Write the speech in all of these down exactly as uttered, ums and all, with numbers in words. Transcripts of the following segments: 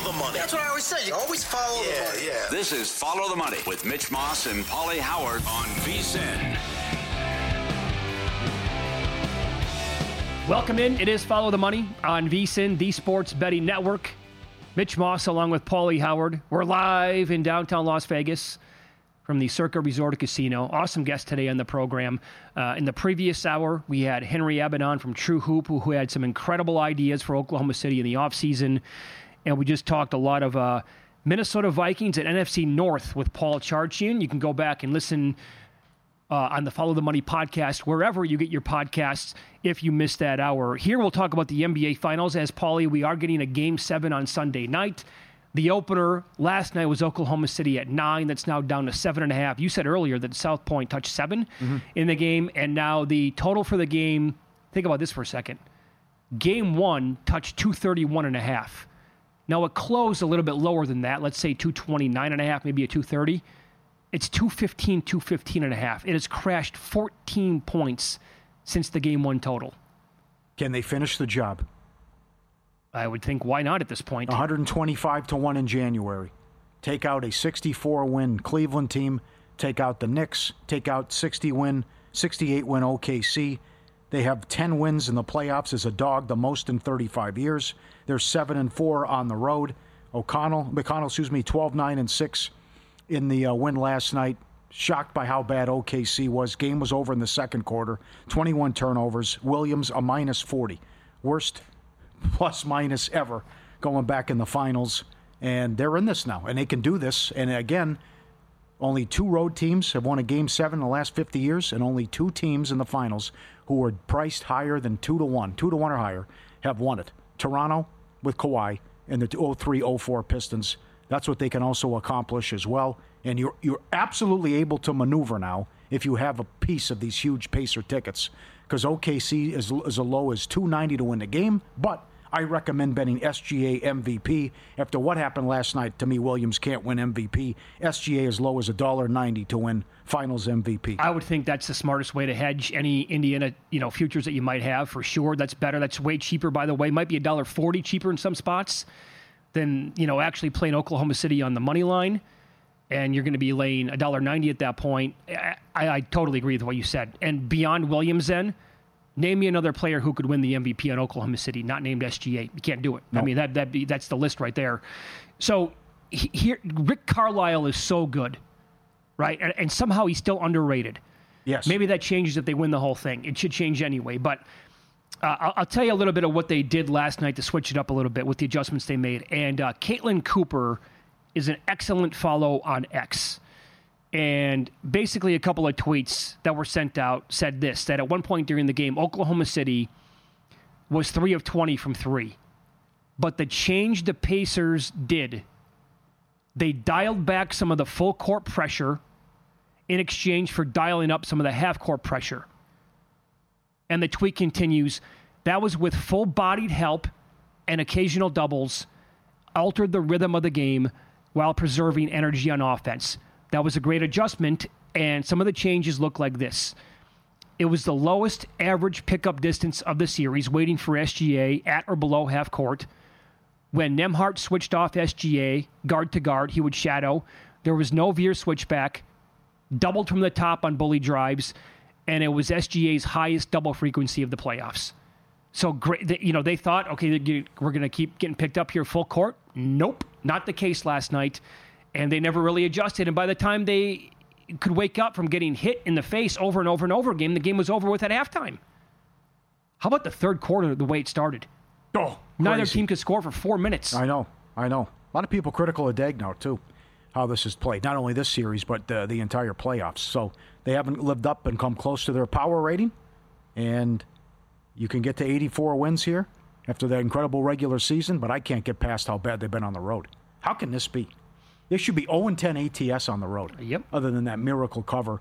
the money. That's what I always say. You always follow yeah, the money. Yeah. This is Follow the Money with Mitch Moss and Paulie Howard on V S I N. Welcome in. It is Follow the Money on V S I N, the Sports Betting Network. Mitch Moss along with Paulie Howard. We're live in downtown Las Vegas from the Circa Resort Casino. Awesome guest today on the program. Uh, in the previous hour, we had Henry Abbott on from True Hoop, who, who had some incredible ideas for Oklahoma City in the offseason. And we just talked a lot of uh, Minnesota Vikings and N F C North with Paul Charchian. You can go back and listen uh, on the Follow the Money podcast, wherever you get your podcasts, if you missed that hour. Here we'll talk about the N B A Finals. As Paulie, we are getting a Game seven on Sunday night. The opener last night was Oklahoma City at nine. That's now down to seven and a half. You said earlier that South Point touched seven mm-hmm. in the game, and now the total for the game, think about this for a second. Game one touched two thirty-one and a half. Now it closed a little bit lower than that. Let's say two twenty-nine and a half, maybe a two thirty. It's two fifteen, two fifteen and a half. It has crashed fourteen points since the game one total. Can they finish the job? I would think, why not at this point? one twenty-five to one in January. Take out a sixty-four win Cleveland team. Take out the Knicks. Take out sixty win, sixty-eight win O K C. They have ten wins in the playoffs as a dog, the most in thirty-five years. They're seven and four on the road. O'Connell, McConnell, excuse me, twelve nine and six in the uh, win last night. Shocked by how bad O K C was. Game was over in the second quarter. twenty-one turnovers. Williams a minus forty. Worst plus minus ever going back in the finals. And they're in this now, and they can do this. And again, only two road teams have won a Game seven in the last fifty years, and only two teams in the finals who were priced higher than two to one, two to one or higher, have won it. Toronto with Kawhi and the oh three oh four Pistons. That's what they can also accomplish as well. And you're you're absolutely able to maneuver now if you have a piece of these huge Pacer tickets, because O K C is as low as two ninety to win the game, but I recommend betting S G A M V P. After what happened last night, to me, Williams can't win M V P. S G A as low as one ninety to win Finals M V P. I would think that's the smartest way to hedge any Indiana, you know, futures that you might have, for sure. That's better. That's way cheaper, by the way. Might be one forty cheaper in some spots than, you know, actually playing Oklahoma City on the money line. And you're going to be laying one ninety at that point. I, I totally agree with what you said. And beyond Williams then, name me another player who could win the M V P on Oklahoma City, not named S G A. You can't do it. No. I mean, that that be, that's the list right there. So he, here, Rick Carlisle is so good, right? And, and somehow he's still underrated. Yes. Maybe that changes if they win the whole thing. It should change anyway. But uh, I'll, I'll tell you a little bit of what they did last night to switch it up a little bit with the adjustments they made. And uh, Caitlin Cooper is an excellent follow on X. And basically a couple of tweets that were sent out said this, that at one point during the game, Oklahoma City was three of twenty from three. But the change the Pacers did, they dialed back some of the full court pressure in exchange for dialing up some of the half court pressure. And the tweet continues, that was with full-bodied help and occasional doubles, altered the rhythm of the game while preserving energy on offense. That was a great adjustment, and some of the changes look like this. It was the lowest average pickup distance of the series, waiting for S G A at or below half court. When Nembhard switched off S G A, guard to guard, he would shadow. There was no veer switchback, doubled from the top on bully drives, and it was S G A's highest double frequency of the playoffs. So, great, you know, they thought, okay, we're going to keep getting picked up here full court. Nope, not the case last night. And they never really adjusted. And by the time they could wake up from getting hit in the face over and over and over again, the game was over with at halftime. How about the third quarter, the way it started? Oh, Neither crazy. team could score for four minutes. I know, I know. A lot of people critical of Daigneault, too, how this is played. Not only this series, but uh, the entire playoffs. So they haven't lived up and come close to their power rating. And you can get to eighty-four wins here after that incredible regular season, but I can't get past how bad they've been on the road. How can this be? They should be oh and ten A T S on the road. Yep. Other than that miracle cover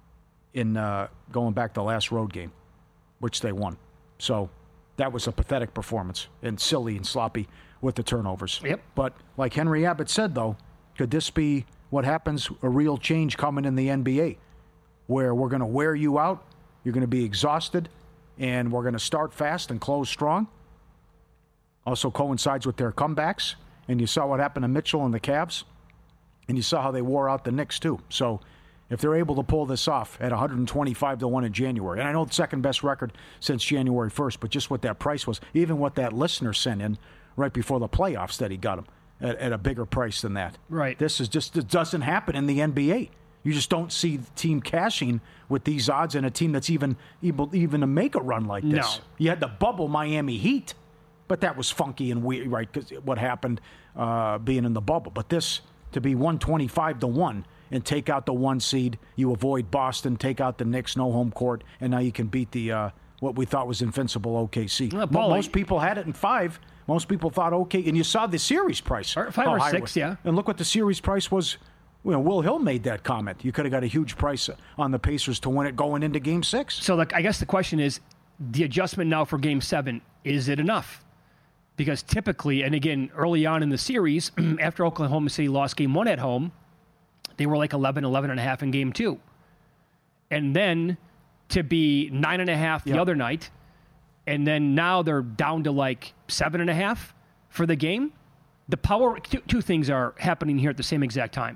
in uh, going back to the last road game, which they won. So that was a pathetic performance and silly and sloppy with the turnovers. Yep. But like Henry Abbott said, though, could this be what happens, a real change coming in the N B A, where we're going to wear you out, you're going to be exhausted, and we're going to start fast and close strong? Also coincides with their comebacks. and you saw what happened to Mitchell and the Cavs, and you saw how they wore out the Knicks too. So if they're able to pull this off at one twenty-five to one in January, and I know the second best record since January first, but just what that price was, even what that listener sent in right before the playoffs that he got him at, at a bigger price than that. Right. This is just, it doesn't happen in the N B A. You just don't see the team cashing with these odds and a team that's even able even to make a run like this. No. You had the bubble Miami Heat, but that was funky and weird, right? Because what happened uh, being in the bubble. But this, to be one twenty-five to one and take out the one seed, you avoid Boston, take out the Knicks, no home court, and now you can beat the uh, what we thought was invincible O K C. Uh, Paul, Most people had it in five. Most people thought okay, and you saw the series price. Or five or six, yeah. And look what the series price was. You know, Will Hill made that comment. You could have got a huge price on the Pacers to win it going into Game Six. So, like, I guess the question is, the adjustment now for Game Seven, is it enough? Because typically, and again, early on in the series, after Oklahoma City lost Game One at home, they were like eleven, eleven and a half in Game Two, and then to be nine and a half the Yep. other night, and then now they're down to like seven and a half for the game. The power, two, two things are happening here at the same exact time.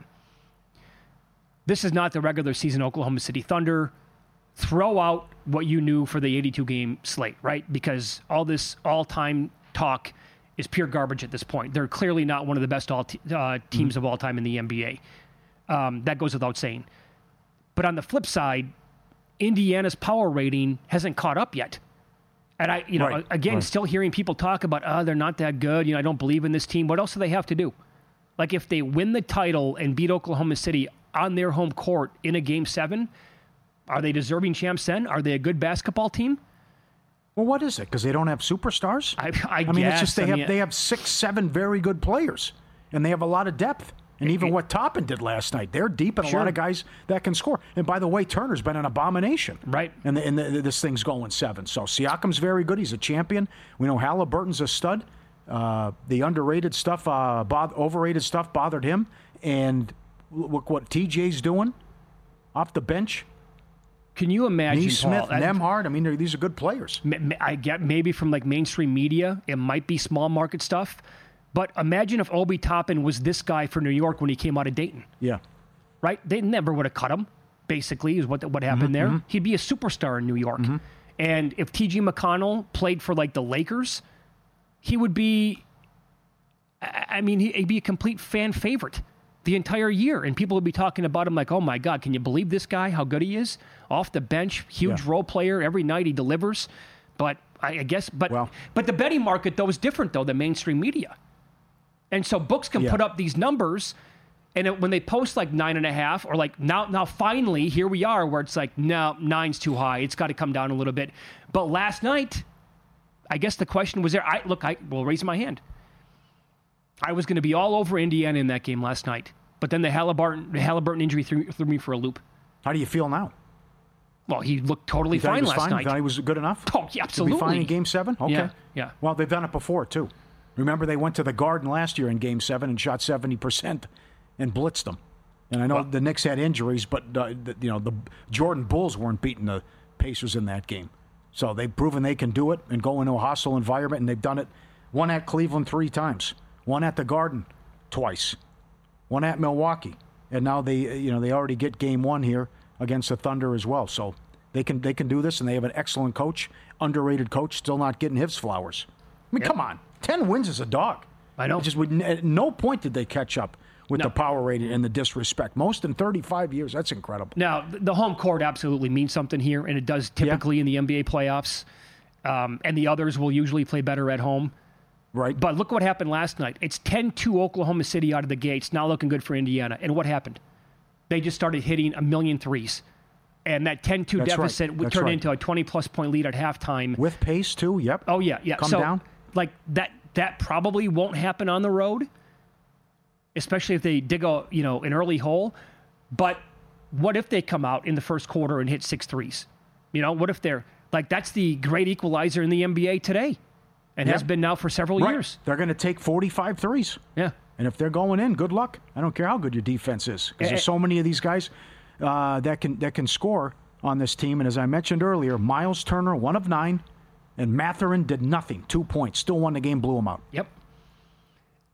This is not the regular season Oklahoma City Thunder. Throw out what you knew for the eighty-two game slate, right? Because all this all-time talk is pure garbage at this point. They're clearly not one of the best all t- uh, teams mm-hmm. of all time in the N B A. Um, that goes without saying. But on the flip side, Indiana's power rating hasn't caught up yet. And I, you know, right. again, right. still hearing people talk about, oh, they're not that good. You know, I don't believe in this team. What else do they have to do? Like, if they win the title and beat Oklahoma City on their home court in a Game seven, are they deserving champs then? Are they a good basketball team? Well, what is it? Because they don't have superstars? I, I, I mean, guess, it's just they I have mean, they have six, seven very good players, and they have a lot of depth. And even it, what Toppin did last night, they're deep and sure. a lot of guys that can score. And by the way, Turner's been an abomination. Right. And, the, and the, this thing's going seven. So Siakam's very good. He's a champion. We know Halliburton's a stud. Uh, the underrated stuff, uh, bo- overrated stuff bothered him. And look what T J's doing off the bench. Can you imagine, Neesmith, Paul, Nembhard, I mean, these are good players. I get maybe from like mainstream media, it might be small market stuff. But imagine if Obi Toppin was this guy for New York when he came out of Dayton. Yeah. Right? They never would have cut him, basically, is what what happened mm-hmm, there. Mm-hmm. He'd be a superstar in New York. Mm-hmm. And if T J McConnell played for like the Lakers, he would be, I mean, he'd be a complete fan favorite the entire year. And people would be talking about him like, oh my God, can you believe this guy, how good he is? Off the bench, huge Yeah. role player. Every night he delivers. But I guess, but Well, but the betting market, though, is different, though, than mainstream media. And so books can Yeah. put up these numbers, and it, when they post like nine and a half, or like now, now finally here we are, where it's like no, nine's too high. It's got to come down a little bit. But last night, I guess the question was there. I look, I will raise my hand. I was going to be all over Indiana in that game last night, but then the Halliburton, the Halliburton injury threw, threw me for a loop. How do you feel now? Well, he looked totally You thought fine he was last fine? night. You thought he was good enough? Oh, yeah, absolutely. To be fine in Game Seven? Okay. Yeah, yeah. Well, they've done it before too. Remember, they went to the Garden last year in Game Seven and shot seventy percent and blitzed them. And I know Well, the Knicks had injuries, but uh, the, you know the Jordan Bulls weren't beating the Pacers in that game. So they've proven they can do it and go into a hostile environment, and they've done it. One at Cleveland three times, one at the Garden twice, one at Milwaukee, and now they you know they already get Game One here against the Thunder as well. So they can they can do this, and they have an excellent coach, underrated coach, still not getting his flowers. I mean, Yep. come on. Ten wins is a dog. I know. It just would, at no point did they catch up with No. the power rating and the disrespect. Most in thirty-five years. That's incredible. Now, the home court absolutely means something here, and it does typically in the N B A playoffs. Um, and the others will usually play better at home. Right? But look what happened last night. It's ten two Oklahoma City out of the gates, not looking good for Indiana. And what happened? They just started hitting a million threes. And that ten two That's right. deficit would That's turn right. into a twenty-plus point lead at halftime. With pace, too. Yep. Oh, yeah, yeah. Come so, down. like, that that probably won't happen on the road, especially if they dig a, you know, an early hole. But what if they come out in the first quarter and hit six threes? You know, what if they're, like, that's the great equalizer in the N B A today and Yeah. has been now for several Right. years. They're going to take forty-five threes. Yeah. And if they're going in, good luck. I don't care how good your defense is. Because Eh, there's so many of these guys uh, that can that can score on this team. And as I mentioned earlier, Miles Turner, one of nine, and Mathurin did nothing. Two points. Still won the game, blew him out. Yep.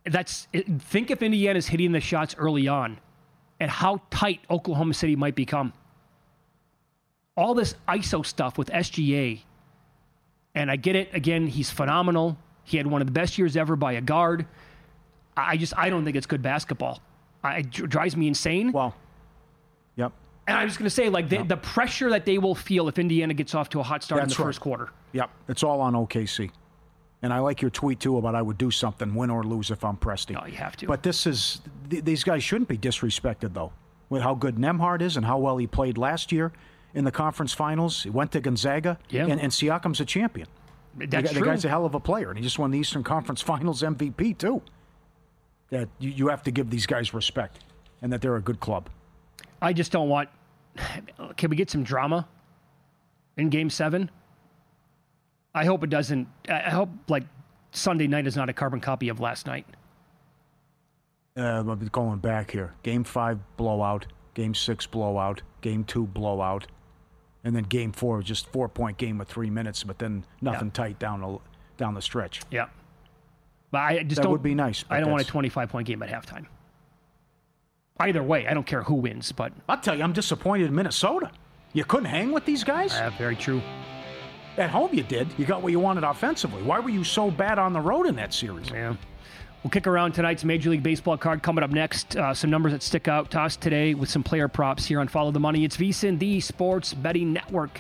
That's it, think if Indiana's hitting the shots early on and how tight Oklahoma City might become. All this I S O stuff with S G A. And I get it. Again, he's phenomenal. He had one of the best years ever by a guard. I just, I don't think it's good basketball. I, it drives me insane. Well, yep. And I'm just going to say, like, the, Yep. the pressure that they will feel if Indiana gets off to a hot start That's in the right. first quarter. Yep. It's all on O K C. And I like your tweet, too, about I would do something, win or lose, if I'm Presti. No, you have to. But this is, th- these guys shouldn't be disrespected, though, with how good Nembhard is and how well he played last year in the conference finals. He went to Gonzaga, Yeah. and, and Siakam's a champion. That's the, guy- true. the guy's a hell of a player, and he just won the Eastern Conference Finals M V P, too. That you, you have to give these guys respect, and that they're a good club. I just don't want. Can we get some drama in Game Seven? I hope it doesn't. I hope like Sunday night is not a carbon copy of last night. Uh, but going back here, Game Five blowout, Game Six blowout, Game Two blowout, and then Game Four was just four point game with three minutes, but then nothing Yeah. tight down the down the stretch. Yeah, but I just That don't. would be nice, but I don't want a that's- twenty-five point game at halftime. Either way, I don't care who wins, but I'll tell you, I'm disappointed in Minnesota. You couldn't hang with these guys? uh, very true. At home you did. You got what you wanted offensively. Why were you so bad on the road in that series? Yeah. We'll kick around tonight's Major League Baseball card coming up next. Uh, some numbers that stick out to us today with some player props here on Follow the Money. It's VSiN, the Sports Betting Network.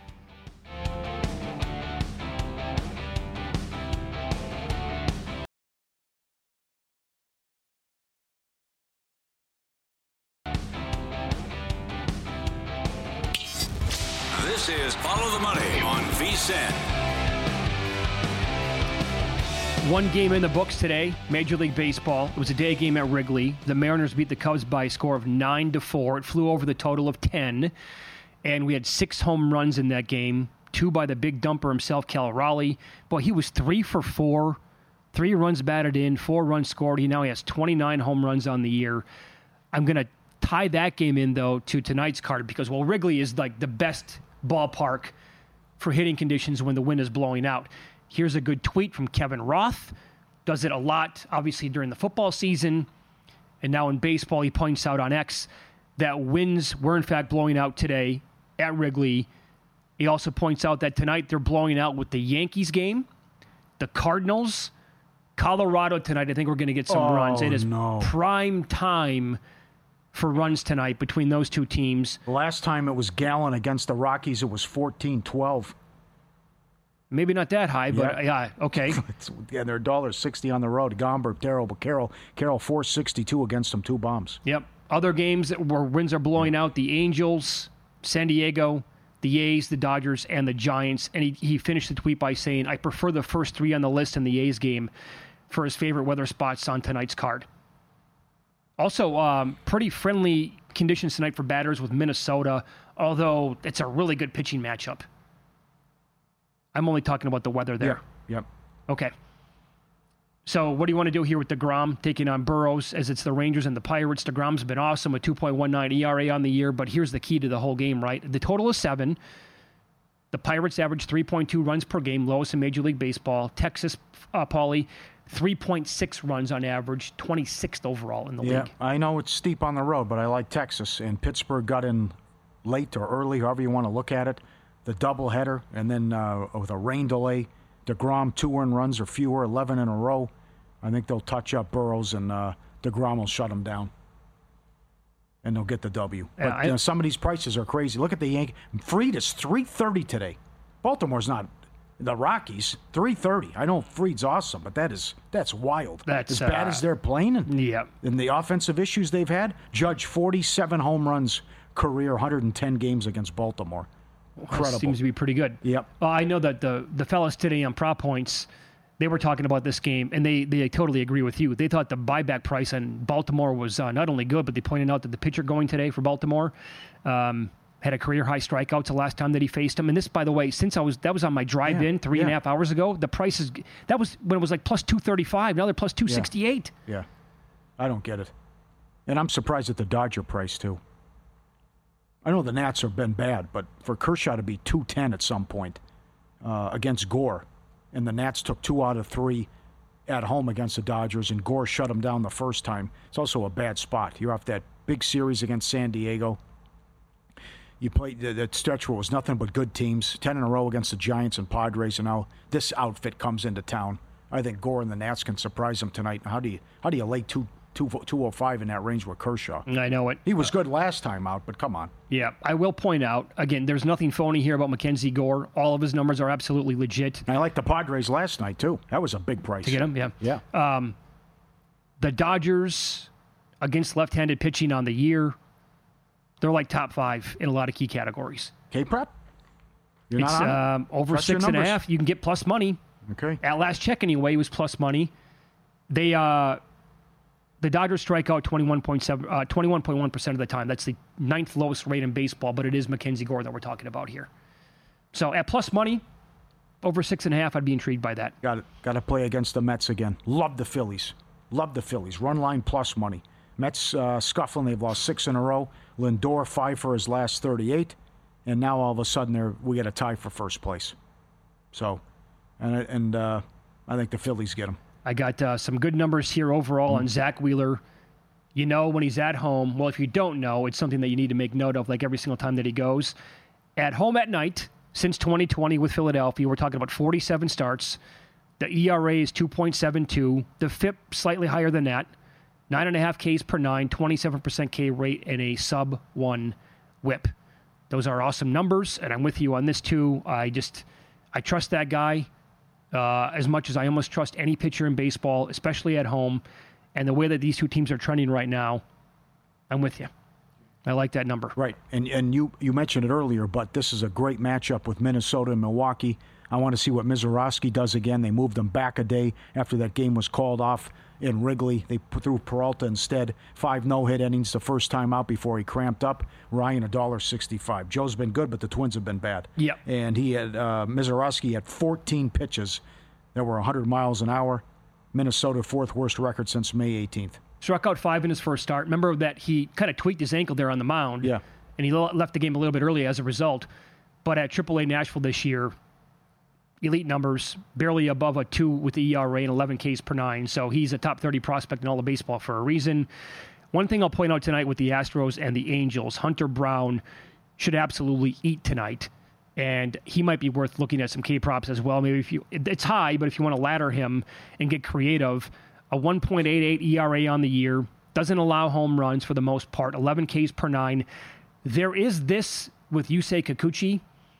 This is Follow the Money on VSiN. One game in the books today, Major League Baseball. It was a day game at Wrigley. The Mariners beat the Cubs by a score of nine to four. It flew over the total of ten, and we had six home runs in that game. Two by the big dumper himself, Cal Raleigh. Boy, he was three for four, three runs batted in, four runs scored. He now has twenty-nine home runs on the year. I'm going to tie that game in, though, to tonight's card because, well, Wrigley is like the best ballpark for hitting conditions when the wind is blowing out. Here's a good tweet from Kevin Roth. Does it a lot, obviously, during the football season. And now in baseball, he points out on X that winds were, in fact, blowing out today at Wrigley. He also points out that tonight they're blowing out with the Yankees game, the Cardinals, Colorado tonight. I think we're going to get some Oh, runs. It is no. prime time for runs tonight between those two teams. The last time it was Gallen against the Rockies, it was fourteen twelve. Maybe not that high, but Yeah. yeah, okay. It's, yeah, they're one dollar sixty on the road. Gomber, terrible. Carroll, Carroll four sixty-two against them, two bombs. Yep. Other games where winds are blowing out, the Angels, San Diego, the A's, the Dodgers, and the Giants. And he, he finished the tweet by saying, I prefer the first three on the list in the A's game for his favorite weather spots on tonight's card. Also, um, pretty friendly conditions tonight for batters with Minnesota, although it's a really good pitching matchup. I'm only talking about the weather there. Yep. Okay. So what do you want to do here with DeGrom taking on Burrows as it's the Rangers and the Pirates? DeGrom's been awesome with two point one nine E R A on the year, but here's the key to the whole game, right? The total is seven. The Pirates average three point two runs per game, lowest in Major League Baseball. Texas, uh, Paulie, three point six runs on average, twenty-sixth overall in the Yeah, league. I know it's steep on the road, but I like Texas. And Pittsburgh got in late or early, however you want to look at it. The doubleheader, and then uh, with a rain delay, DeGrom two earned runs or fewer, eleven in a row. I think they'll touch up Burrows, and uh, DeGrom will shut them down. And they'll get the W. Yeah, but I- you know, some of these prices are crazy. Look at the Yankee. Fried is three thirty today. Baltimore's not the Rockies. three thirty. I know Fried's awesome, but that is that's wild. That's, as bad uh, as they're playing. And, Yeah. and the offensive issues they've had. Judge forty-seven home runs career, one hundred ten games against Baltimore. Incredible. Seems to be pretty good. Yep. Uh, I know that the the fellas today on Prop Points, they were talking about this game, and they, they totally agree with you. They thought the buyback price on Baltimore was uh, not only good, but they pointed out that the pitcher going today for Baltimore um, had a career high strikeouts the last time that he faced him. And this, by the way, since I was that was on my drive-in Yeah, three and a yeah. half hours ago, the price is that was when it was like plus two thirty-five. Now they're plus two sixty-eight. Yeah. I don't get it. And I'm surprised at the Dodger price, too. I know the Nats have been bad, but for Kershaw to be two ten at some point uh, against Gore, and the Nats took two out of three at home against the Dodgers, and Gore shut them down the first time. It's also a bad spot. You're off that big series against San Diego. You played the, the stretch where it was nothing but good teams, ten in a row against the Giants and Padres, and now this outfit comes into town. I think Gore and the Nats can surprise them tonight. How do you how do you lay two, two, two oh five in that range with Kershaw? I know it. He was good last time out, but come on. Yeah, I will point out, again, there's nothing phony here about Mackenzie Gore. All of his numbers are absolutely legit. And I like the Padres last night, too. That was a big price. To get him, yeah. Yeah. Um, the Dodgers, against left-handed pitching on the year, they're like top five in a lot of key categories. K-Prep? You're it's not on it? um, over Trust your six and a numbers. half. You can get plus money. Okay. At last check, anyway, it was plus money. They uh, the Dodgers strike out twenty-one point seven, uh, twenty-one point one percent of the time. That's the ninth lowest rate in baseball, but it is Mackenzie Gore that we're talking about here. So at plus money, over six and a half, I'd be intrigued by that. Got it. Got to play against the Mets again. Love the Phillies. Love the Phillies. Run line plus money. Mets uh, scuffling. They've lost six in a row. Lindor five for his last thirty-eight, and now all of a sudden they're, we get a tie for first place. So, and and uh, I think the Phillies get them. I got uh, some good numbers here overall mm-hmm. on Zach Wheeler. You know when he's at home. Well, if you don't know, it's something that you need to make note of, like every single time that he goes. At home at night, since twenty twenty with Philadelphia, we're talking about forty-seven starts. The E R A is two point seven two. The F I P slightly higher than that. Nine and a half Ks per nine, twenty-seven percent K rate, and a sub one whip. Those are awesome numbers, and I'm with you on this too. I just, I trust that guy uh, as much as I almost trust any pitcher in baseball, especially at home. And the way that these two teams are trending right now, I'm with you. I like that number. Right, and and you you mentioned it earlier, but this is a great matchup with Minnesota and Milwaukee. I want to see what Mizorowski does again. They moved him back a day after that game was called off in Wrigley. They put through Peralta instead. Five no-hit innings the first time out before he cramped up. Ryan, one dollar sixty-five. Joe's been good, but the Twins have been bad. Yeah. And he had, uh, Mizorowski had fourteen pitches that were one hundred miles an hour. Minnesota, fourth worst record since May eighteenth. Struck out five in his first start. Remember that he kind of tweaked his ankle there on the mound. Yeah. And he left the game a little bit early as a result. But at triple A Nashville this year, elite numbers, barely above a two with the E R A and eleven Ks per nine. So he's a top thirty prospect in all of baseball for a reason. One thing I'll point out tonight with the Astros and the Angels, Hunter Brown should absolutely eat tonight. And he might be worth looking at some K props as well. Maybe if you, it's high, but if you want to ladder him and get creative, a one point eight eight E R A on the year, doesn't allow home runs for the most part, eleven Ks per nine. There is this with Yusei Kikuchi.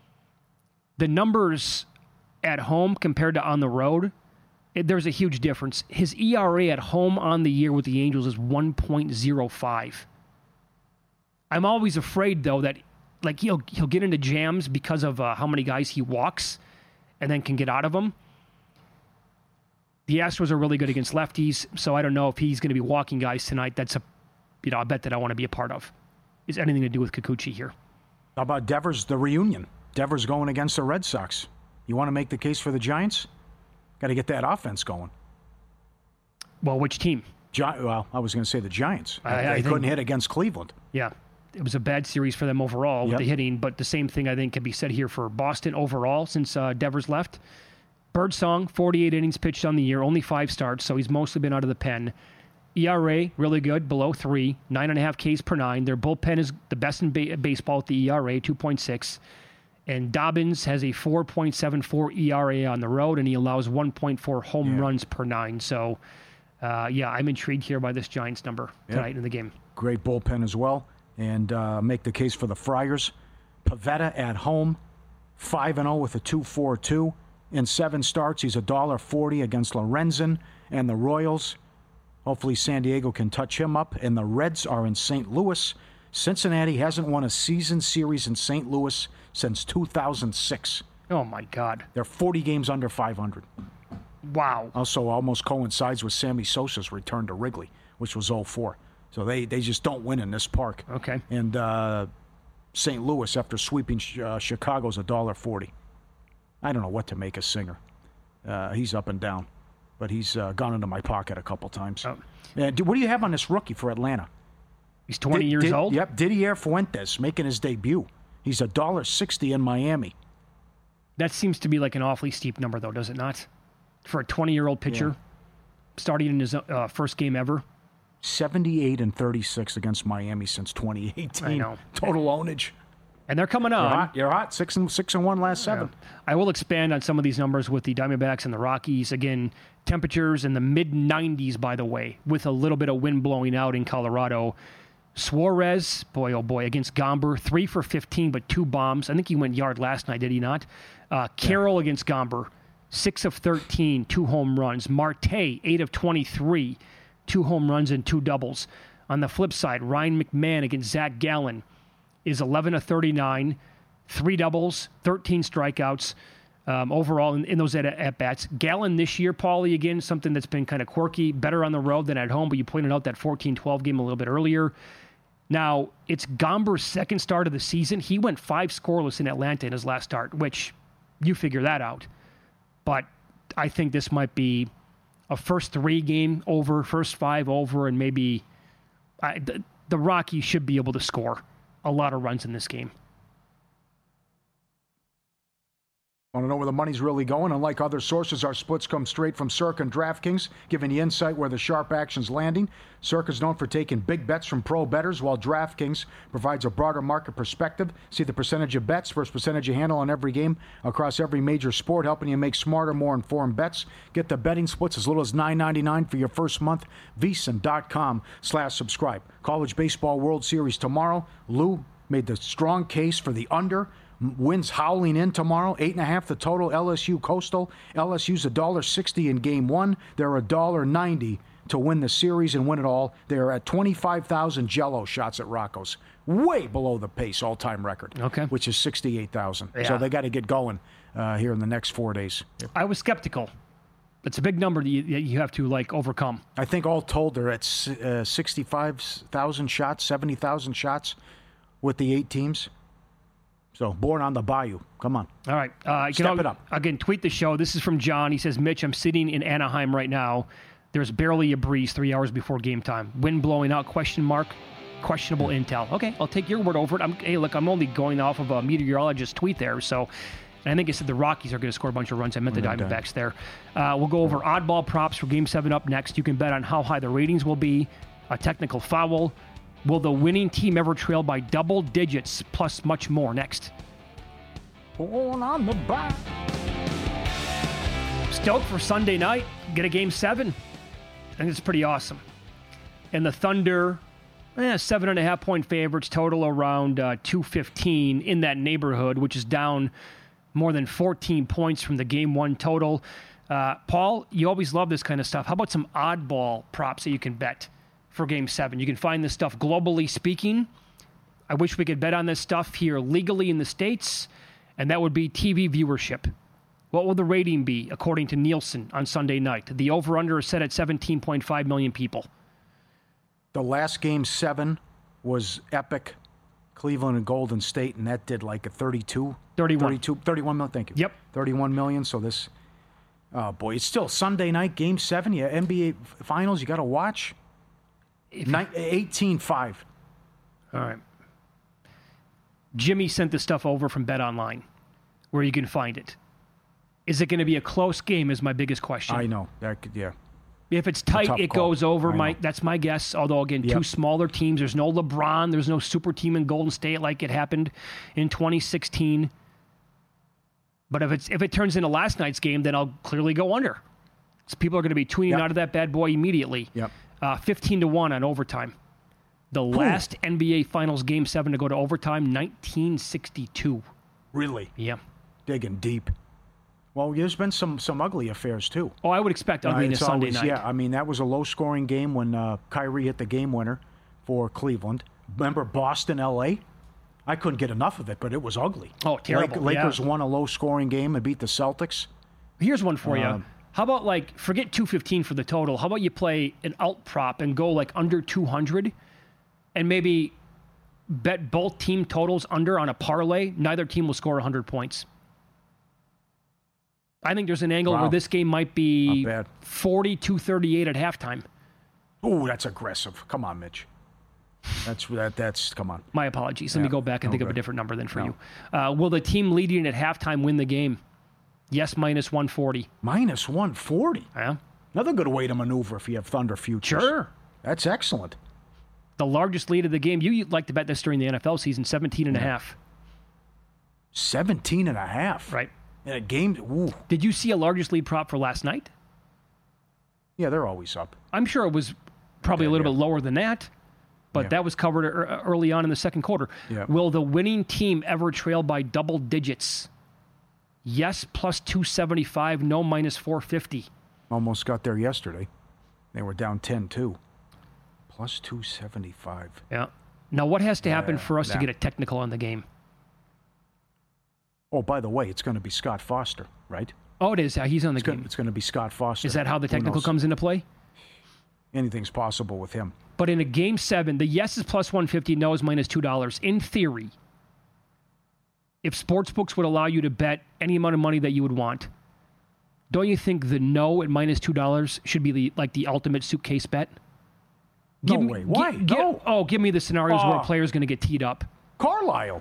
The numbers at home compared to on the road, it, there's a huge difference. His E R A at home on the year with the Angels is one point oh five. I'm always afraid, though, that like he'll he'll get into jams because of uh, how many guys he walks and then can get out of them. The Astros are really good against lefties, so I don't know if he's going to be walking guys tonight. That's a, you know, a bet that I want to be a part of. Is anything to do with Kikuchi here? How about Devers, the reunion? Devers going against the Red Sox. You want to make the case for the Giants? Got to get that offense going. Well, which team? Gi- well, I was going to say the Giants. I, they I couldn't think, hit against Cleveland. Yeah, it was a bad series for them overall with Yep. the hitting, but the same thing I think can be said here for Boston overall since uh, Devers left. Birdsong, forty-eight innings pitched on the year, only five starts, so he's mostly been out of the pen. E R A, really good, below three, nine and a half Ks per nine. Their bullpen is the best in ba- baseball at the E R A, two point six. And Dobbins has a four point seven four E R A on the road, and he allows one point four home Yeah. runs per nine. So, uh, yeah, I'm intrigued here by this Giants number tonight Yep. in the game. Great bullpen as well. And uh, make the case for the Friars. Pivetta at home, five and oh with a two point four two. In seven starts, he's one dollar forty against Lorenzen and the Royals. Hopefully San Diego can touch him up. And the Reds are in Saint Louis. Cincinnati hasn't won a season series in Saint Louis since two thousand six. Oh, my God. They're forty games under five hundred. Wow. Also almost coincides with Sammy Sosa's return to Wrigley, which was oh four. So they, they just don't win in this park. Okay. And uh, Saint Louis, after sweeping uh, Chicago's one dollar forty. I don't know what to make of Singer. Uh, he's up and down, but he's uh, gone into my pocket a couple times. Oh. Uh, do- what do you have on this rookie for Atlanta? He's twenty Di- years Di- old? Yep, Didier Fuentes making his debut. He's one dollar sixty in Miami. That seems to be like an awfully steep number, though, does it not? For a twenty-year-old pitcher? starting in his uh, first game ever. seventy-eight and thirty-six against Miami since twenty eighteen. I know. Total ownage. And they're coming You're on. hot. You're hot. Six and six and one last seven. Yeah. I will expand on some of these numbers with the Diamondbacks and the Rockies. Again, temperatures in the mid nineties, by the way, with a little bit of wind blowing out in Colorado. Suarez, boy, oh boy, against Gomber, three for fifteen, but two bombs. I think he went yard last night, did he not? Uh, Carroll yeah. against Gomber, six of thirteen, two home runs. Marte, eight of twenty-three, two home runs and two doubles. On the flip side, Ryan McMahon against Zach Gallen is eleven of thirty-nine, three doubles, thirteen strikeouts um, overall in, in those at, at-bats. Gallen this year, Paulie, again, something that's been kind of quirky, better on the road than at home, but you pointed out that fourteen twelve game a little bit earlier. Now, it's Gomber's second start of the season. He went five scoreless in Atlanta in his last start, which you figure that out. But I think this might be a first three game over, first five over, and maybe I, the, the Rockies should be able to score a lot of runs in this game. Want to know where the money's really going? Unlike other sources, our splits come straight from Circa and DraftKings, giving the insight where the sharp action's landing. Circa's known for taking big bets from pro bettors, while DraftKings provides a broader market perspective. See the percentage of bets versus percentage of handle on every game across every major sport, helping you make smarter, more informed bets. Get the betting splits as little as nine ninety-nine for your first month. VSiN.com slash subscribe. College Baseball World Series tomorrow. Lou made the strong case for the under. Winds howling in tomorrow, eight and a half the total. L S U Coastal. L S U's one dollar sixty in game one. They're one dollar ninety to win the series and win it all. They're at twenty-five thousand Jello shots at Rocco's, way below the pace all-time record, okay, which is sixty-eight thousand. Yeah. So they got to get going uh, here in the next four days. I was skeptical. It's a big number that you, you have to like overcome. I think all told they're at uh, sixty-five thousand shots, seventy thousand shots with the eight teams. So, born on the bayou. Come on. All right. Uh, Step all, it up. Again, tweet the show. This is from John. He says, Mitch, I'm sitting in Anaheim right now. There's barely a breeze three hours before game time. Wind blowing out, question mark, questionable intel. Okay, I'll take your word over it. I'm, hey, look, I'm only going off of a meteorologist's tweet there. So, and I think I said the Rockies are going to score a bunch of runs. I meant the Diamondbacks there. Uh, we'll go over oddball props for game seven up next. You can bet on how high the ratings will be, a technical foul. Will the winning team ever trail by double digits, plus much more next? Born on the bayou. Stoked for Sunday night. Get a game seven. I think it's pretty awesome. And the Thunder, eh, seven and a half point favorites, total around uh, two fifteen in that neighborhood, which is down more than fourteen points from the game one total. Uh, Paul, you always love this kind of stuff. How about some oddball props that you can bet for game seven? You can find this stuff globally speaking. I wish we could bet on this stuff here legally in the States, and that would be T V viewership. What will the rating be, according to Nielsen, on Sunday night? The over-under is set at seventeen point five million people. The last game seven was epic. Cleveland and Golden State, and that did like a thirty-two. thirty-one. thirty-two, thirty-one million, thank you. Yep. thirty-one million, so this, oh boy, it's still Sunday night, game seven. Yeah, N B A Finals, you got to watch. eighteen five. All right. Jimmy sent this stuff over from BetOnline, where you can find it. Is it going to be a close game is my biggest question. I know. That could, yeah. If it's tight, it call. goes over. I My know. That's my guess. Although, again, Yep. two smaller teams. There's no LeBron. There's no super team in Golden State like it happened in twenty sixteen. But if it's if it turns into last night's game, then I'll clearly go under. So people are going to be tweeting Yep. out of that bad boy immediately. Yep. Uh, fifteen to one on overtime. The last N B A Finals game seven to go to overtime, nineteen sixty-two. Really? Yeah. Digging deep. Well, there's been some some ugly affairs, too. Oh, I would expect Uh, ugliness it's Sunday always- night. Yeah, I mean, that was a low-scoring game when uh, Kyrie hit the game winner for Cleveland. Remember Boston, L A? I couldn't get enough of it, but it was ugly. Oh, terrible, Lake- Lakers yeah. won a low-scoring game and beat the Celtics. Here's one for you. Um, How about, like, forget two fifteen for the total. How about you play an alt prop and go, like, under two hundred and maybe bet both team totals under on a parlay? Neither team will score one hundred points. I think there's an angle Wow. where this game might be Not bad. forty-two thirty-eight at halftime. Ooh, that's aggressive. Come on, Mitch. That's that. That's come on. My apologies. Let me Yeah, go back and no think of a good. different number than for No. you. Uh, will the team leading at halftime win the game? Yes, minus one forty. Minus one forty. Yeah. Another good way to maneuver if you have Thunder futures. Sure. That's excellent. The largest lead of the game. You, you like to bet this during the N F L season, seventeen and a half. seventeen and a half. Right. In a game. Ooh. Did you see a largest lead prop for last night? Yeah, they're always up. I'm sure it was probably Yeah, a little yeah. bit lower than that, but Yeah. that was covered ear- early on in the second quarter. Yeah. Will the winning team ever trail by double digits? Yes, plus two seventy-five, no, minus four fifty. Almost got there yesterday. They were down ten two. Plus two seventy-five. Yeah. Now, what has to happen Yeah, for us to that- get a technical on the game? Oh, by the way, it's going to be Scott Foster, right? Oh, it is. Uh, he's on the It's going, game. it's going to be Scott Foster. Is that how the Who technical knows? comes into play? Anything's possible with him. But in a game seven, the yes is plus one fifty, no is minus two dollars. In theory, if sportsbooks would allow you to bet any amount of money that you would want, don't you think the no at minus two dollars should be the, like the ultimate suitcase bet? No me, way. Why? gi- gi- No. Oh, give me the scenarios where Oh. a player's going to get teed up. Carlisle.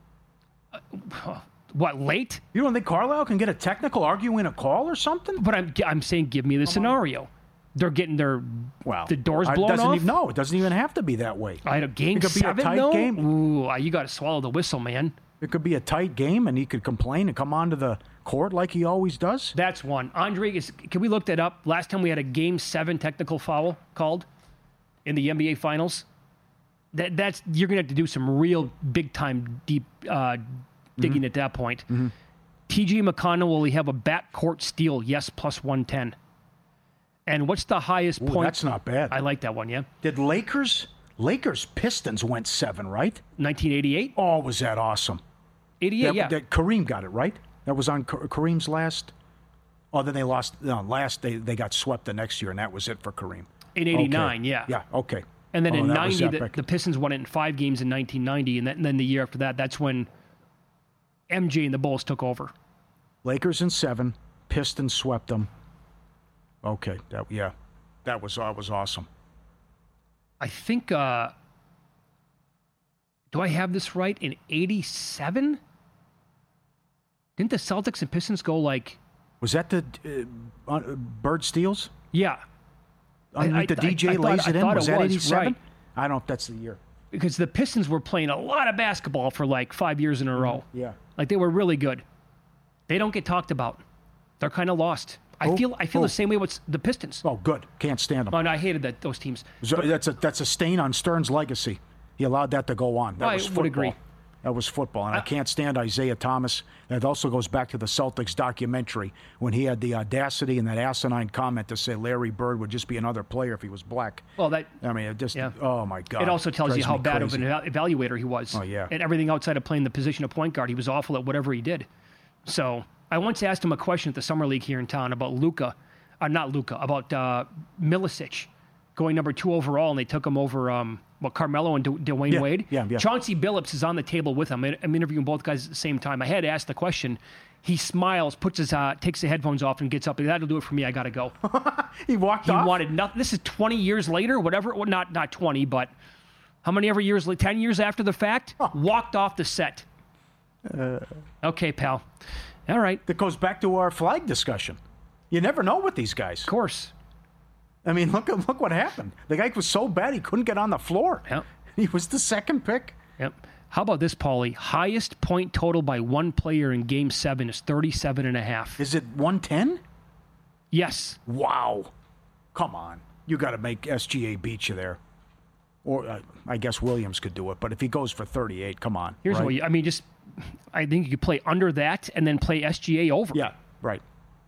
What, late? You don't think Carlisle can get a technical arguing a call or something? But I'm, I'm saying give me the scenario. They're getting their Wow. the doors I- blown doesn't off? Even, no, it doesn't even have to be that way. I had a game It could be a seven, tight though? game. Ooh, uh, you got to swallow the whistle, man. It could be a tight game, and he could complain and come onto the court like he always does. That's one. Andre, is, can we look that up? Last time we had a game seven technical foul called in the N B A Finals. That that's you're gonna have to do some real big time deep uh, digging Mm-hmm. at that point. T J McConnell, will he have a backcourt steal? Yes, plus one ten. And what's the highest Ooh, point? that's not bad. I like that one. Yeah, Did Lakers? Lakers Pistons went seven, right? nineteen eighty-eight, Oh, was that awesome? eighty-eight. That- yeah, that Kareem got it right. That was on Ka- Kareem's last. Oh, then they lost. No, last they they got swept the next year, and that was it for Kareem. in eighty-nine. Okay. Yeah, Yeah. Okay. And then Oh, in that was ninety, the, epic. the Pistons won it in five games in nineteen ninety, and, that, and then the year after that, that's when M J and the Bulls took over. Lakers in seven. Pistons swept them. Okay. That yeah. That was that was awesome. I think, uh, do I have this right? In eighty-seven? Didn't the Celtics and Pistons go like, Was that the uh, uh, Bird Steals? yeah, Underneath I- the D J I- I thought- lays I it in. thought Was it that was, eighty-seven? right. I don't know if that's the year. because the Pistons were playing a lot of basketball for like five years in a row. Yeah. Like they were really good. They don't get talked about. They're kind of lost. I Oh, feel I feel oh. the same way with the Pistons. Oh, good. Can't stand them. Oh, and I hated that those teams. So that's a that's a stain on Stern's legacy. He allowed that to go on. That I was would football. agree. That was football, and I, I- can't stand Isaiah Thomas. That also goes back to the Celtics documentary when he had the audacity and that asinine comment to say Larry Bird would just be another player if he was black. Well, that I mean, it just Yeah. oh my god. it also tells you Drives how me bad crazy. of an eva- evaluator he was. Oh, yeah. And everything outside of playing the position of point guard, he was awful at whatever he did. So I once asked him a question at the summer league here in town about Luka, uh, not Luka, about uh, Milicic going number two overall, and they took him over. Um, What, Carmelo and D- Dwayne Yeah, Wade? yeah, yeah. Chauncey Billups is on the table with him. I'm interviewing both guys at the same time. I had to ask the question. He smiles, puts his, uh, takes the headphones off, and gets up. That'll do it for me. I got to go. He walked He off. wanted nothing. This is twenty years later, whatever. Well, not not twenty, but how many ever years? la- ten years after the fact, walked off the set. Uh. Okay, pal. All right. Of That goes back to our flag discussion. You never know with these guys. course. I mean, look look what happened. The guy was so bad he couldn't get on the floor. Yep. He was the second pick. Yep. How about this, Paulie? Highest point total by one player in Game Seven is thirty-seven and a half. Is it one ten? Yes. Wow. Come on. You got to make S G A beat you there. Or uh, I guess Williams could do it, but if he goes for thirty-eight, come on. Here's right? what you, I mean. Just, I think you could play under that and then play S G A over. Yeah, right.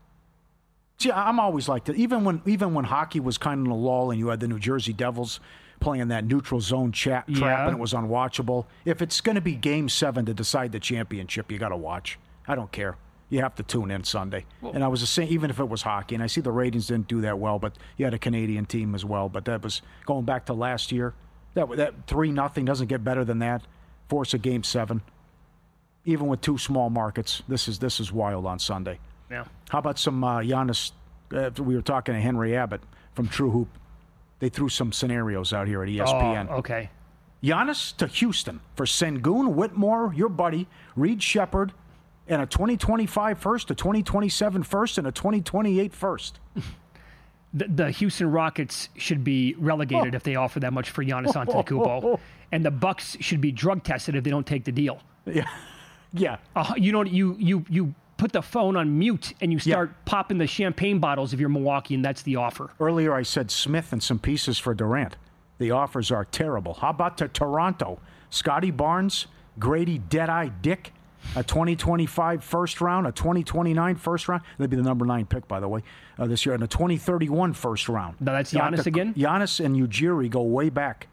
See, I'm always like that. Even when even when hockey was kind of in a lull and you had the New Jersey Devils playing that neutral zone chat trap Yeah. and it was unwatchable. If it's going to be Game Seven to decide the championship, you got to watch. I don't care. You have to tune in Sunday. And I was the same, even if it was hockey. And I see the ratings didn't do that well, but you had a Canadian team as well. But that was going back to last year. That that three nothing doesn't get better than that. Force a Game Seven, even with two small markets. This is this is wild on Sunday. Yeah. How about some uh, Giannis? Uh, we were talking to Henry Abbott from True Hoop. They threw some scenarios out here at E S P N. Oh, okay. Giannis to Houston for Sengun, Whitmore, your buddy, Reed Shepard, and a twenty twenty-five first, a twenty twenty-seven first, and a twenty twenty-eight first. the, the Houston Rockets should be relegated Oh. if they offer that much for Giannis Antetokounmpo, and the Bucks should be drug tested if they don't take the deal. Yeah. Yeah. Uh, you know, you you you put the phone on mute and you Yeah. start popping the champagne bottles if you're Milwaukee, and that's the offer. Earlier I said Smith and some pieces for Durant. The offers are terrible. How about to Toronto? Scotty Barnes, Grady Deadeye Dick, a twenty twenty-five first round, a twenty twenty-nine first round. That'd be the number nine pick, by the way, uh, this year, and a twenty thirty-one first round. Now that's Got Giannis the- again? Giannis and Ujiri go way back.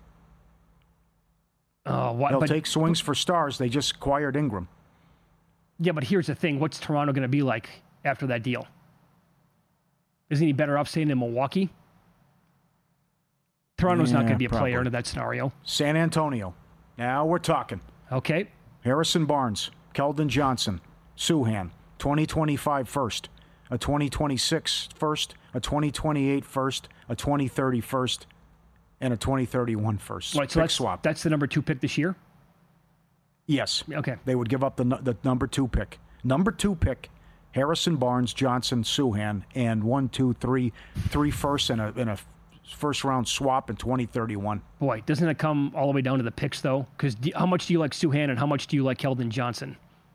Uh, what, They'll but, take swings for stars. They just acquired Ingram. Yeah, but here's the thing. What's Toronto going to be like after that deal? Isn't he better off staying in Milwaukee? Toronto's not Yeah, going to be a probably. player under that scenario. San Antonio. Now we're talking. Okay. Harrison Barnes, Keldon Johnson, Suhan, twenty twenty-five first, a twenty twenty-six first, a twenty twenty-eight first, a twenty thirty first, and a twenty thirty-one first. Right, so Pick that's, swap. that's the number two pick this year? Yes. Okay. They would give up the nu- the number two pick. Number two pick, Harrison Barnes, Johnson, Suhan, and one, two, three, three firsts and a, and a first round swap in twenty thirty-one. Boy, doesn't it come all the way down to the picks, though? Because how much do you like Suhan and how much do you like Keldon Johnson?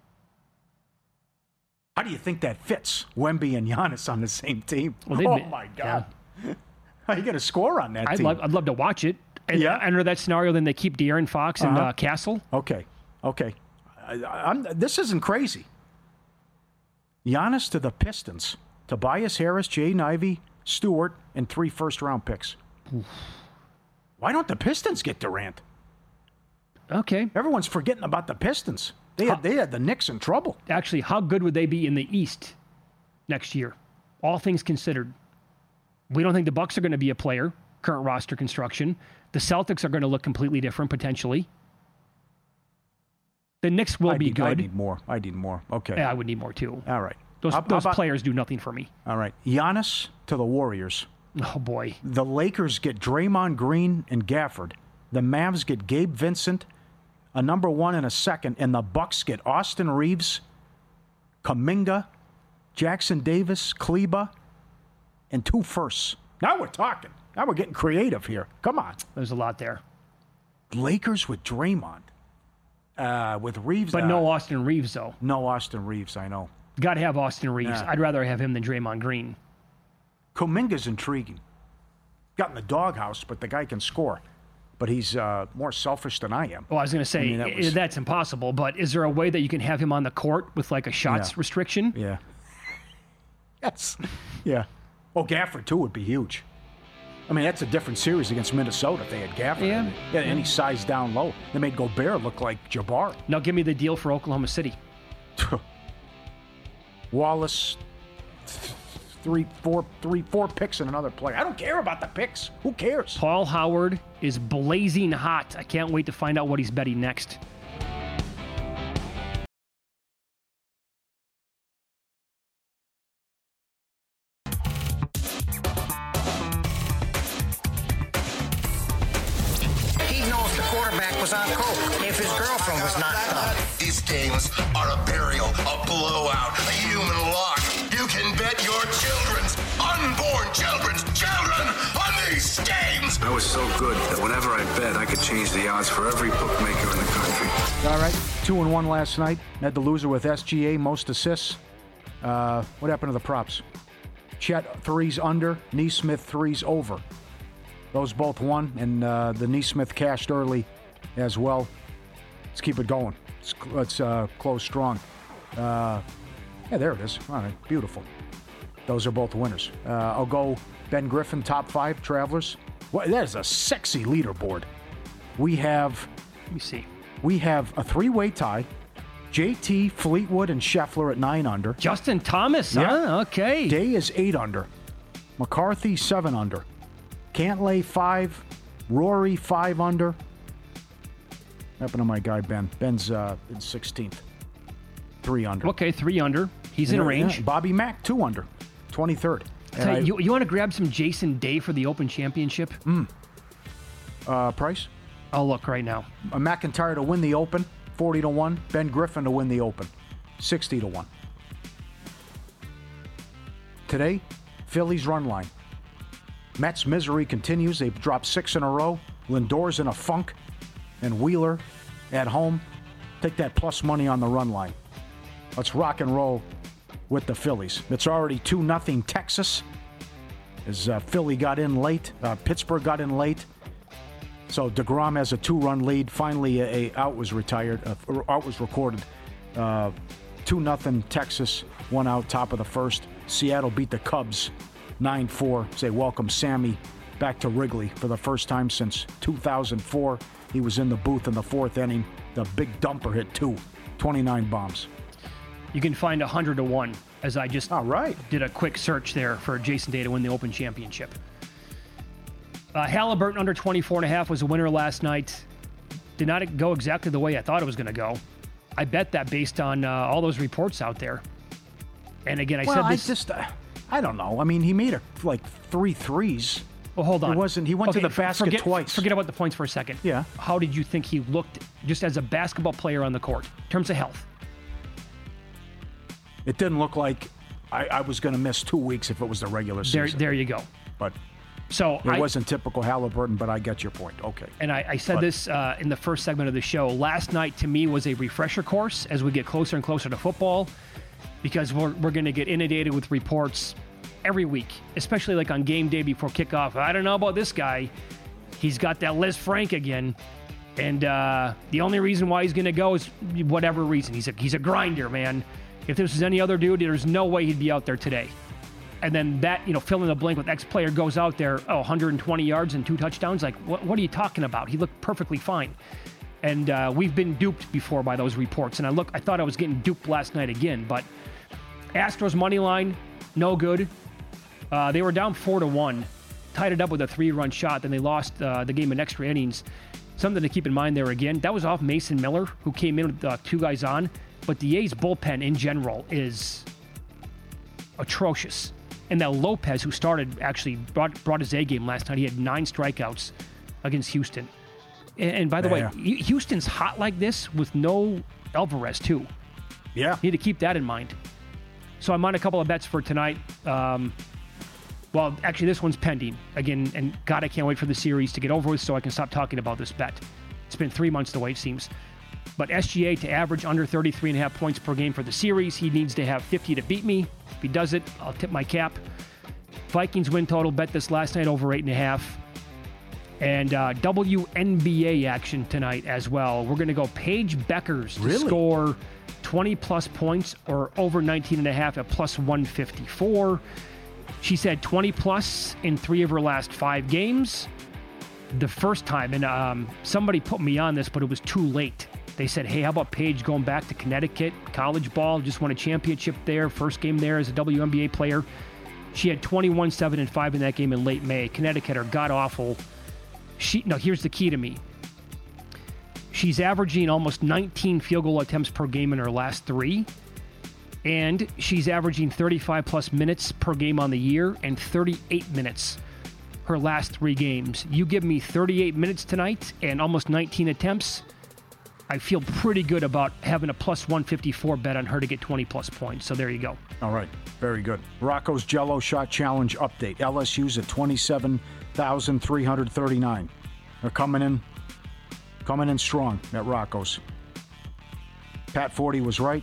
How do you think that fits? Wemby and Giannis on the same team. Well, they've oh, been- my God. How you going to score on that I'd team? love, I'd love to watch it. And Yeah. under that scenario, then they keep De'Aaron Fox and Uh-huh. uh, Castle. Okay, okay. I, I'm, this isn't crazy. Giannis to the Pistons. Tobias Harris, Jaden Ivey, Stewart, and three first-round picks. Why don't the Pistons get Durant? Okay. Everyone's forgetting about the Pistons. They had, they had the Knicks in trouble. Actually, how good would they be in the East next year? All things considered. We don't think the Bucks are going to be a player, current roster construction. The Celtics are going to look completely different, potentially. The Knicks will I be need, I good. need more. I need more. Okay. Yeah, I would need more, too. All right. Those, How- how those about- players do nothing for me. All right. Giannis to the Warriors. Oh, boy. The Lakers get Draymond Green and Gafford. The Mavs get Gabe Vincent, a number one and a second, and the Bucks get Austin Reeves, Kuminga, Jackson Davis, Kleba, and two firsts. Now we're talking. Now we're getting creative here. Come on. There's a lot there. Lakers with Draymond. Uh, with Reeves. But uh, no Austin Reeves, though. No Austin Reeves, I know. Got to have Austin Reeves. Yeah. I'd rather have him than Draymond Green. Kuminga's intriguing. Got in the doghouse, but the guy can score. But he's uh, more selfish than I am. Well, I was going to say, I mean, that was- i- that's impossible, but is there a way that you can have him on the court with like a shots Yeah. restriction? Yeah. Yes. Yeah. Oh, Gafford, too, would be huge. I mean, that's a different series against Minnesota if they had Gafford. Yeah. Yeah, and he sized down low. They made Gobert look like Jabbar. Now give me the deal for Oklahoma City. Wallace, th- three, four, three, four picks and another player. I don't care about the picks. Who cares? Paul Howard is blazing hot. I can't wait to find out what he's betting next. He knows the quarterback was on coke if his girlfriend was knocked up. These games are a burial, a blowout, a human lock. You can bet your children's, unborn children's children on these games. I was so good that whenever I bet, I could change the odds for every bookmaker in the country. All right. Two and one last night. Had the loser with S G A, most assists. Uh, what happened to the props? Chet threes under, Neesmith threes over. Those both won, and uh, the Neesmith cashed early as well. Let's keep it going. Let's, let's uh, close strong. Uh, yeah, there it is. All right, beautiful. Those are both winners. Uh, I'll go Ben Griffin, top five, Travelers. Well, that is a sexy leaderboard. We have Let me see. we have a three-way tie. J T, Fleetwood, and Scheffler at nine under. Justin Thomas, Yeah. huh? Okay. Day is eight under. McCarthy, seven under. Cantlay, five. Rory, five under. What happened to my guy, Ben? Ben's uh, in sixteenth. Three under. Okay, three under. He's in Yeah, range. yeah. Bobby Mack, two under. twenty-third. And Tell I- you, you want to grab some Jason Day for the Open Championship? uh, price? I'll look right now. Uh, McIntyre to win the Open, forty to one. Ben Griffin to win the Open, sixty to one. Today, Phillies run line. Mets' misery continues. They've dropped six in a row. Lindor's in a funk. And Wheeler at home. Take that plus money on the run line. Let's rock and roll with the Phillies. It's already two nothing Texas. As uh, Philly got in late. Uh, Pittsburgh got in late. So DeGrom has a two-run lead. Finally, a, a out was retired. Uh, out was recorded. Uh, two nothing Texas. One out, top of the first. Seattle beat the Cubs nine four. Say welcome Sammy back to Wrigley for the first time since two thousand four. He was in the booth in the fourth inning. The big dumper hit two. twenty-nine bombs. You can find one hundred to one as I just All right. did a quick search there for Jason Day to win the Open Championship. Uh, Halliburton under twenty-four and a half was a winner last night. Did not go exactly the way I thought it was going to go. I bet that based on uh, all those reports out there. And again, I well, said this. I just, uh, I don't know. I mean, he made a, like three threes. Well, hold on. It wasn't. He went Okay, to the basket forget, twice. Forget about the points for a second. Yeah. How did you think he looked just as a basketball player on the court in terms of health? It didn't look like I, I was going to miss two weeks if it was the regular There, season. there you go. But So it I, wasn't typical Halliburton, but I get your point. Okay. And I, I said But- this uh, in the first segment of the show. Last night, to me, was a refresher course as we get closer and closer to football, because we're, we're going to get inundated with reports every week, especially like on game day before kickoff. I don't know about this guy. He's got that Liz Frank again. And uh, the only reason why he's going to go is whatever reason. He's a, he's a grinder, man. If this was any other dude, there's no way he'd be out there today. And then that, you know, fill in the blank with X player goes out there, oh, one hundred twenty yards and two touchdowns. Like, what, what are you talking about? He looked perfectly fine. And uh, we've been duped before by those reports. And I look, I thought I was getting duped last night again. But Astros money line, no good. Uh, they were down four to one, tied it up with a three-run shot. Then they lost uh, the game in extra innings. Something to keep in mind there again. That was off Mason Miller, who came in with uh, two guys on. But the A's bullpen in general is atrocious. And that Lopez, who started, actually brought, brought his A game last night. He had nine strikeouts against Houston. And, and by the Yeah. way, Houston's hot like this with no Alvarez, too. Yeah. You need to keep that in mind. So I'm on a couple of bets for tonight. Um, well, actually, this one's pending. Again, and God, I can't wait for the series to get over with so I can stop talking about this bet. It's been three months the way it seems. But S G A to average under thirty-three and a half points per game for the series. He needs to have fifty to beat me. If he does it, I'll tip my cap. Vikings win total, bet this last night over eight and a half. And uh, W N B A action tonight as well. We're going to go Paige Beckers to Really? score twenty plus points or over nineteen and a half at plus one fifty-four. She's had twenty plus in three of her last five games. The first time, and um, somebody put me on this, but it was too late. They said, hey, how about Paige going back to Connecticut, college ball, just won a championship there, first game there as a W N B A player. She had twenty-one, seven, and five in that game in late May. Connecticut are god-awful. She, no, here's the key to me. She's averaging almost nineteen field goal attempts per game in her last three. And she's averaging thirty-five plus minutes per game on the year and thirty-eight minutes her last three games. You give me thirty-eight minutes tonight and almost nineteen attempts, I feel pretty good about having a plus one fifty-four bet on her to get twenty plus points. So there you go. All right. Very good. Rocco's Jello Shot Challenge update. L S U's at twenty-seven thousand three hundred thirty-nine. They're coming in, coming in strong at Rocco's. Pat forty was right.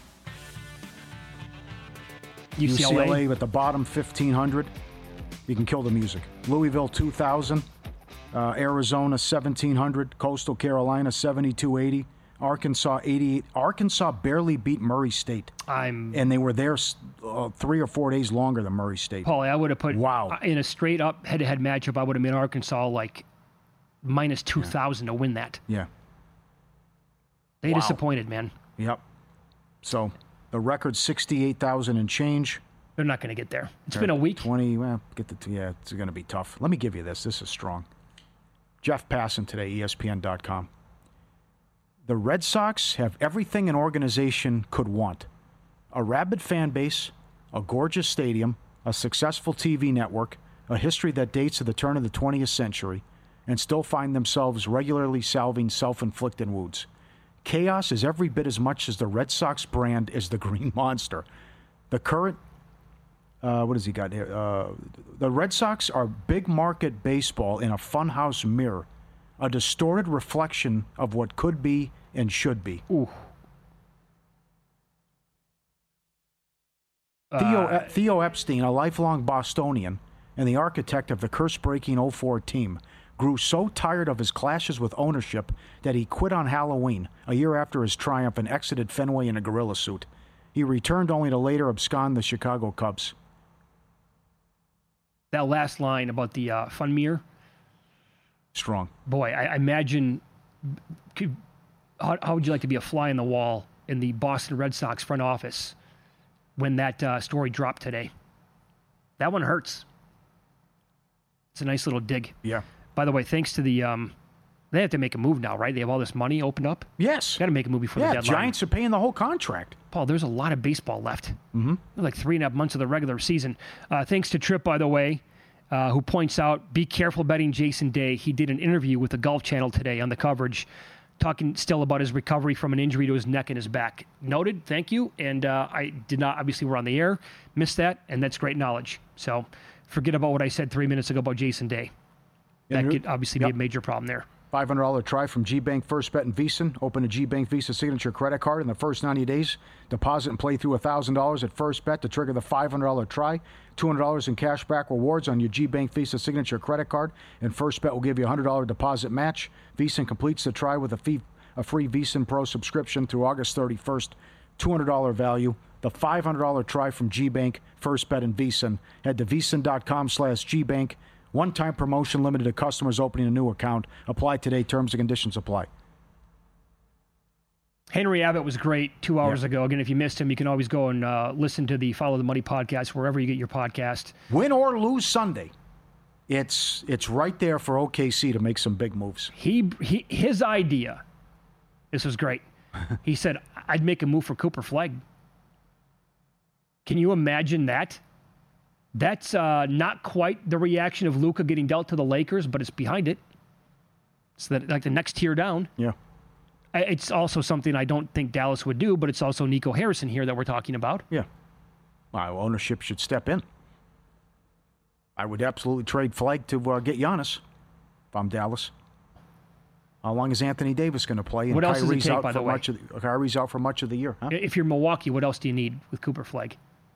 U C L A. U C L A at the bottom, fifteen hundred. You can kill the music. Louisville, two thousand. Uh, Arizona, seventeen hundred. Coastal Carolina, seventy-two eighty. Arkansas, eighty-eight. Arkansas barely beat Murray State. I'm And they were there uh, three or four days longer than Murray State. Paulie, I would have put Wow. in a straight up head to head matchup. I would have made Arkansas like minus two thousand to win that. Yeah. They Wow. disappointed, man. Yep. So the record's sixty-eight thousand and change. They're not going to get there. It's been a week. twenty, well, get the, yeah, it's going to be tough. Let me give you this. This is strong. Jeff Passan today, E S P N dot com. The Red Sox have everything an organization could want. A rabid fan base, a gorgeous stadium, a successful T V network, a history that dates to the turn of the twentieth century, and still find themselves regularly salving self-inflicted wounds. Chaos is every bit as much as the Red Sox brand is the Green Monster. The current Uh, what has he got here? Uh, the Red Sox are big market baseball in a funhouse mirror, a distorted reflection of what could be and should be. Ooh. Theo, Uh, Theo Epstein, a lifelong Bostonian and the architect of the curse-breaking oh four team, grew so tired of his clashes with ownership that he quit on Halloween, a year after his triumph, and exited Fenway in a gorilla suit. He returned only to later abscond the Chicago Cubs. That last line about the uh, fun mirror, Strong. boy, I, I imagine, could, how, how would you like to be a fly in the wall in the Boston Red Sox front office when that uh, story dropped today? That one hurts. It's a nice little dig. Yeah. By the way, thanks to the, um, they have to make a move now, right? They have all this money opened up. Yes. Got to make a move before Yeah, the deadline. Giants are paying the whole contract. Paul, there's a lot of baseball left. Mm-hmm. Like three and a half months of the regular season. Uh, thanks to Tripp, by the way, uh, who points out, be careful betting Jason Day. He did an interview with the Golf Channel today on the coverage, talking still about his recovery from an injury to his neck and his back. Noted, thank you. And uh, I did not, obviously we're on the air, missed that, and that's great knowledge. So forget about what I said three minutes ago about Jason Day. That Yeah, could obviously yep. be a major problem there. five hundred dollars try from G-Bank First Bet and Visa. Open a G-Bank Visa signature credit card in the first ninety days. Deposit and play through one thousand dollars at First Bet to trigger the five hundred dollars try. two hundred dollars in cash back rewards on your G-Bank Visa signature credit card. And First Bet will give you a one hundred dollars deposit match. Visa completes the try with a, fee, a free Visa Pro subscription through August thirty-first. two hundred dollars value. The five hundred dollars try from G-Bank, First Bet, and Visa. Head to visa.com slash G-Bank. One-time promotion limited to customers opening a new account. Apply today. Terms and conditions apply. Henry Abbott was great two hours Yeah. ago. Again, if you missed him, you can always go and uh, listen to the Follow the Money podcast wherever you get your podcast. Win or lose Sunday, it's it's right there for O K C to make some big moves. He, he his idea, this was great. He said, I'd make a move for Cooper Flegg. Can you imagine that? That's uh, not quite the reaction of Luka getting dealt to the Lakers, but it's behind it. It's the, like the next tier down. Yeah. I- It's also something I don't think Dallas would do, but it's also Nico Harrison here that we're talking about. Yeah. Well, ownership should step in. I would absolutely trade Flegg to uh, get Giannis if I'm Dallas. How long is Anthony Davis going to play? And What else does it Kyrie's take, out by for the way? much of the, Kyrie's out for much of the year. Huh? If you're Milwaukee, what else do you need with Cooper Flegg?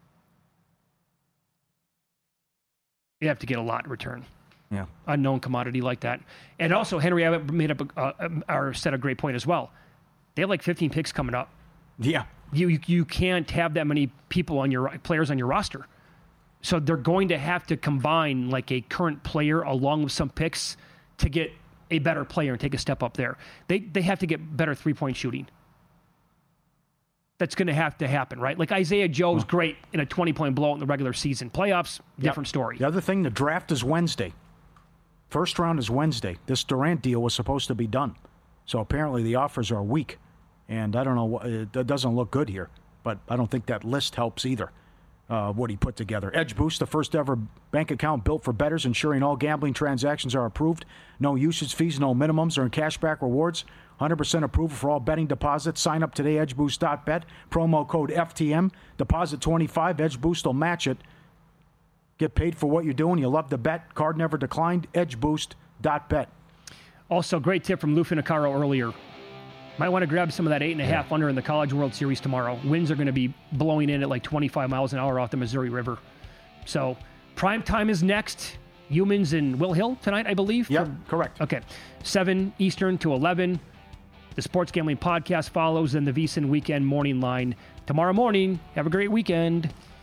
You have to get a lot in return. Yeah. Unknown commodity like that. And also, Henry Abbott made up a, uh, or said a great point as well. They have like fifteen picks coming up. Yeah. You, you you can't have that many people on your players on your roster. So they're going to have to combine like a current player along with some picks to get a better player and take a step up there. They they have to get better three-point shooting. That's going to have to happen, right? Like Isaiah Joe's great in a twenty-point blowout in the regular season. Playoffs, different Yep. story. The other thing, the draft is Wednesday. First round is Wednesday. This Durant deal was supposed to be done. So apparently the offers are weak. And I don't know, what it doesn't look good here. But I don't think that list helps either, uh, what he put together. Edge Boost, the first ever bank account built for bettors, ensuring all gambling transactions are approved. No usage fees, no minimums, or cashback rewards. one hundred percent approval for all betting deposits. Sign up today, edge boost dot bet. Promo code F T M. Deposit twenty-five. Edge Boost will match it. Get paid for what you're doing. You love to bet. Card never declined. edge boost dot bet. Also, great tip from Lou Finicaro earlier. Might want to grab some of that eight and a half under in the College World Series tomorrow. Winds are going to be blowing in at like twenty-five miles an hour off the Missouri River. So, prime time is next. Humans in Will Hill tonight, I believe. Yep, From- correct. Okay, seven Eastern to eleven. The Sports Gambling Podcast follows, then the VSiN Weekend Morning Line tomorrow morning. Have a great weekend.